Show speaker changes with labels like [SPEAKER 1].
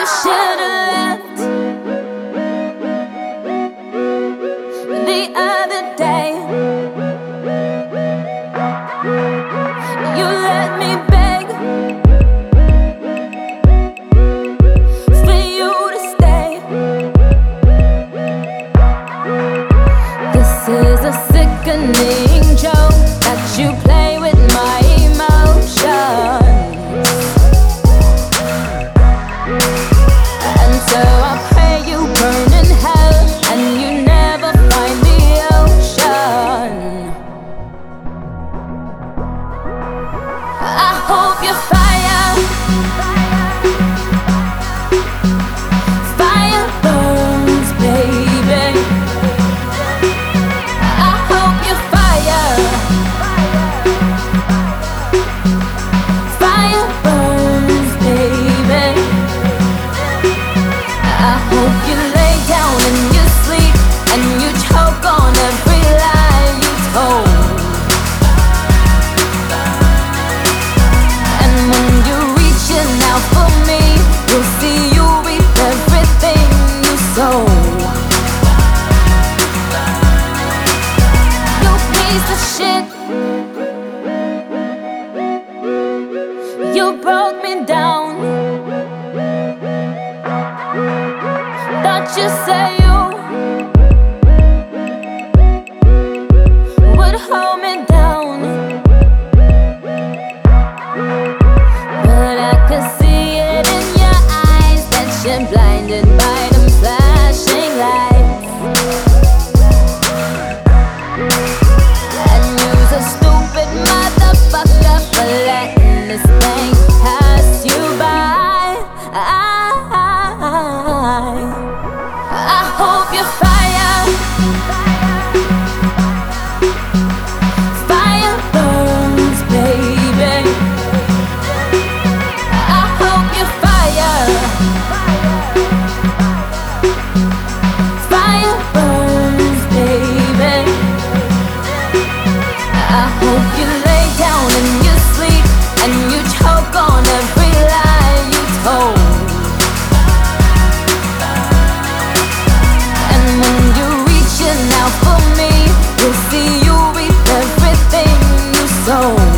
[SPEAKER 1] You should have left the other day. You let me beg for you to stay. This is a sickening joke that you play with my emotions. And so I pray you burn in hell and you never find the ocean. I hope you fire burns, baby. I hope you fire burns, baby. I hope you lay down in your sleep and you choke on every lie you told. And when you're reaching out for me, you'll see you reap everything you sow. You piece of shit, you broke me down. Thought you say you would hold me down, but I could see it in your eyes that you're blinded by them flashing lights. And you're a stupid motherfucker for letting this thing pass you by. I hope you fire burns, baby. I hope you fire burns, baby. I hope you lay down in your sleep and you choke on every lie you told. Now for me, you'll see you reap everything you sow.